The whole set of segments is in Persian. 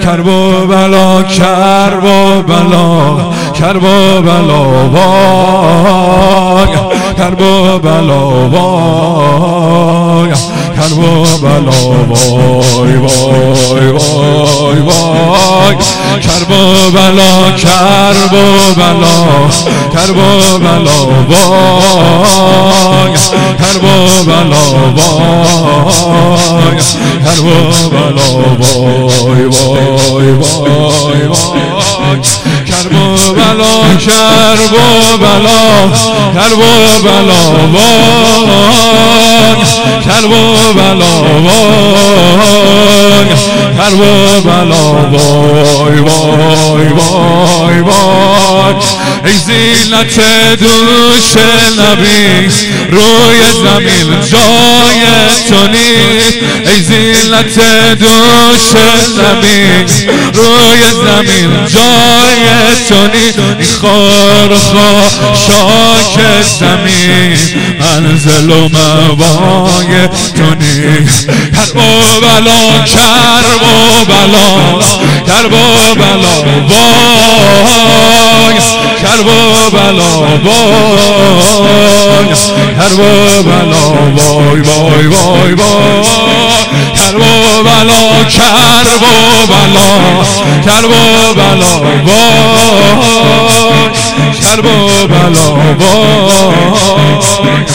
کربلا کربلا کربلا وای کربلا وای کربلا وای وای وای وای کربلا کربلا کربلا وای کربلا وای کربلا وای وای وای وای کربلا کربلا کربلا وای کربلا وای کربلا وای وای وای وای ای زینت دوش نبی روی زمین جای تو نیست ای زینت دوش نبی روی زمین جای تو نیست خار خاشاک زمین منزل و موای تو نیست کربلا کربلا کربلا وای کربلا وای کربلا وای وای وای وای کربلا کربلا کربلا وای کربلا وای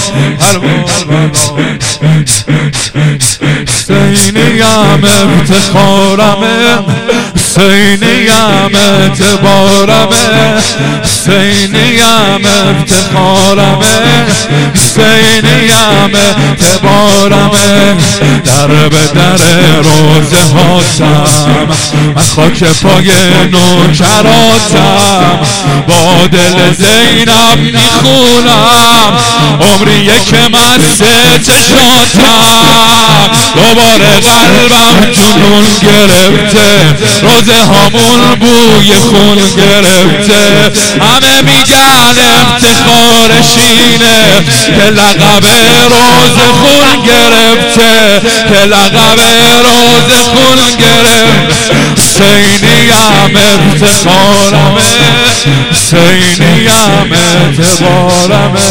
حسینیم افتخارمه حسینیم اعتبارمه حسینیم افتخارمه حسینیم اعتبارمه در به در روزه هاتم من خاک پای نوکراتم با دل زینب میخونم عمریه که مست چشاتم دوباره قلبم جنون گرفته روزه هامون بوی خون گرفته همه میگن افتخارشینه که لقب روزه خون گرفته که لقب روزه خون گرفته حسینیم افتخارمه حسینیم اعتبارمه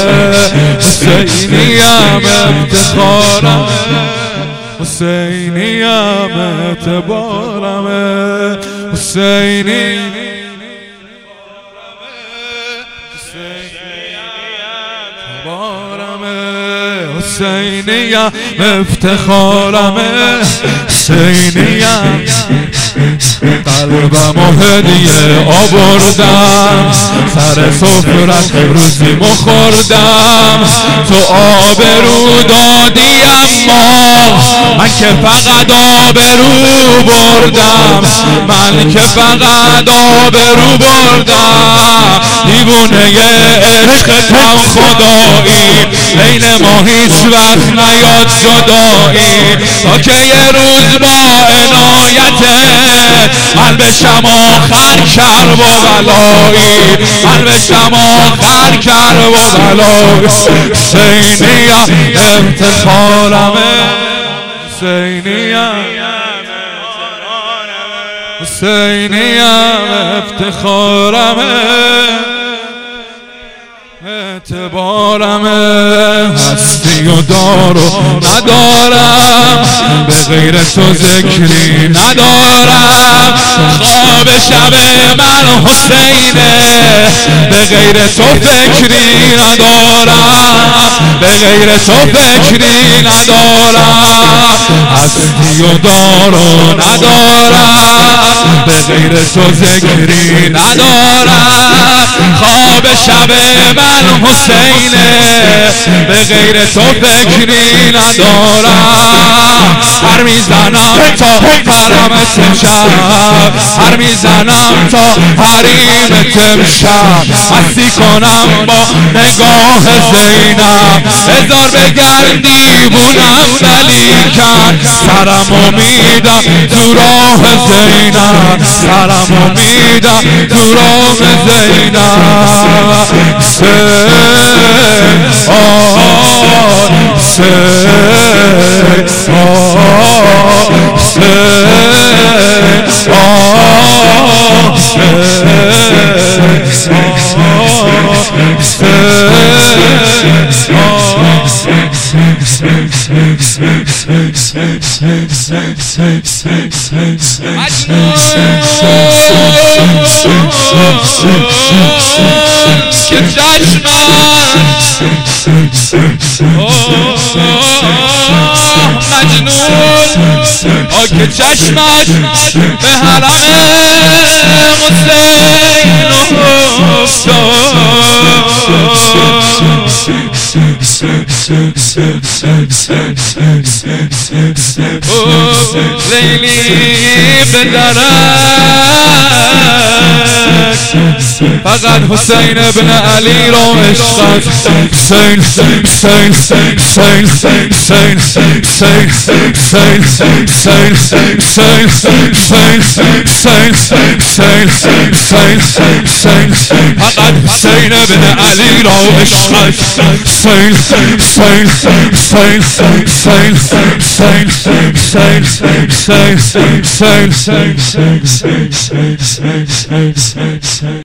حسینیم افتخارمه حسینیم اعتبارمه حسینیم حسینیم افتخارمه حسینیم قلبم و هدیه آوردم سر سفرت روزی مخوردم تو آبرو دادی اما من که فقط آبرو بردم من که فقط آبرو بردم دیوونه عشق کم خدایی بین ما هیچ وقت نیاد جدایی تا که یه روز با عنایتت من بشم آخر کرب و بلایی من بشم آخر کرب و بلایی حسینیم افتخارمه حسینیم حسینیم افتخارمه اعتبارمه هستی و دار و ندارم به غیر تو ذکری ندارم خواب شب من حسینه به غیر تو فکری ندارم به غیر تو فکری ندارم هستی و دار و ندارم به غیر تو ذکری ندارم خواب شب من حسینه به غیر تو فکری ندارم هر میزنم تا حرمت امشب هر میزنم تا حریمت امشب مستی کنم با نگاه زینب هزار بگرد دیوونم ولیکن سرم میدم تو راه زینب سرم میدم تو راه زینب که چشمش به حرم حسین افتاد لیلی به درک فقط حسین ابن علی رو عشقت حسین حسین حسین حسین حسین حسین حسین حسین حسین حسین حسین فقط حسین ابن علی رو عشقت حسین حسین حسین حسین حسین حسین حسین حسین